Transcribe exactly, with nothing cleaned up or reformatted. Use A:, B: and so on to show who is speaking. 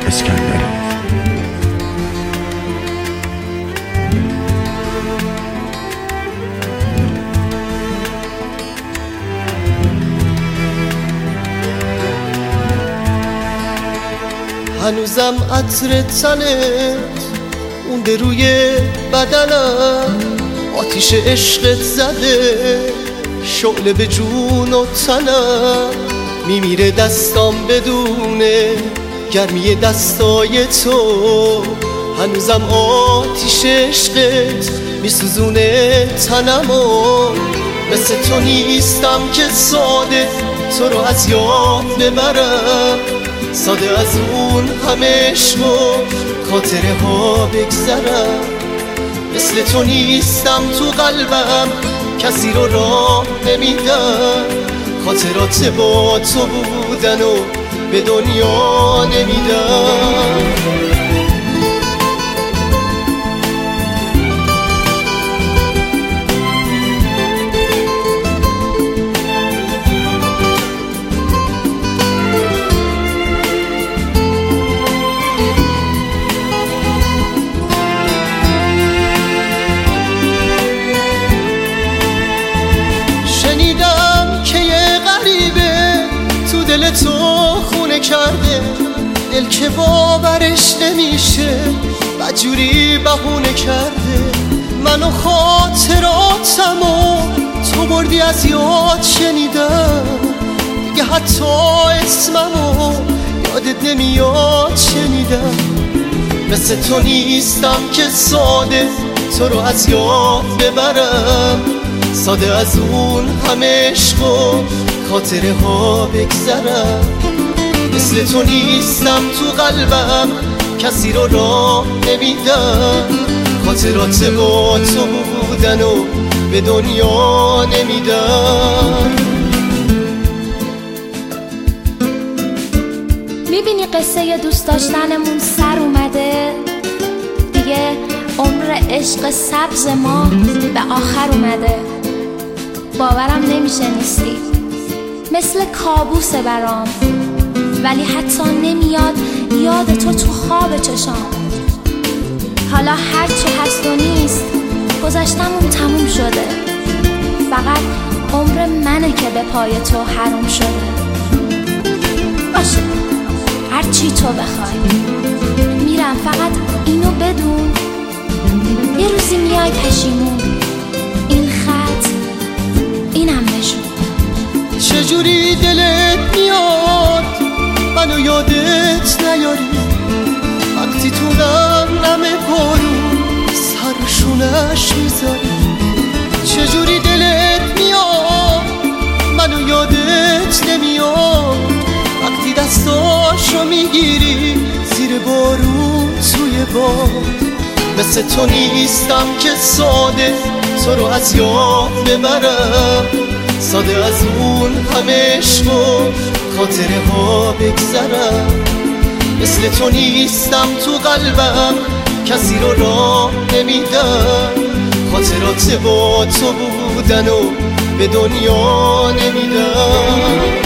A: اسکندری.
B: هنوزم عطر تنت اونده روی بدنم، آتیش عشقت زده شعله به جون و تنم، میمیره دستام بدونه گرمی دستای تو، هنوزم آتیش عشقت میسوزونه تنمو. مثل تو نیستم که ساده تو رو از یاد ببرم، ساده از اون همه عشق و خاطره ها بگذرم. مثل تو نیستم تو قلبم کسی رو راه نمیدم، خاطرات با تو بودن و به دنیا نمیدم. دل تو خونه کرده، دل که باورش نمیشه بدجوری بهونه کرده. منو خاطراتمو تو بردی از یاد، شنیدم دیگه حتی اسممو یادت نمیاد شنیدم. مثل تو نیستم که ساده تو رو از یاد ببرم، ساده از اون همه عشق و خاطره ها بگذرم. مثل تو نیستم تو قلبم کسی رو راه نمیدم، خاطرات با تو بودن و به دنیا نمیدم.
C: میبینی قصه دوست داشتنمون سر اومده دیگه، عمر عشق سبز ما به آخر اومده. باورم نمیشه نیستی، مثل کابوسه برام، ولی حتی نمیاد یاد تو تو خواب چشام. حالا هرچی هست و نیست گذشتمون تموم شده، فقط عمر منه که به پای تو حروم شده. باشه هرچی تو بخوای میرم، فقط اینو بدون یه روزی میای پشیمون. این خط اینم نشون.
B: چجوری دلت میاد منو یادت نیاری، وقتی تو نمه بارون سرشونش میذاری. چجوری دلت میاد منو یادت نمیاد، وقتی دستاشو میگیری زیر بارون توی باد. مثل تو نیستم که ساده تو رو از یاد ببرم، ساده از اون همه عشق و خاطره ها بگذرم. مثل تو نیستم تو قلبم کسی رو راه نمیدم، خاطرات با تو بودن و به دنیا نمیدم.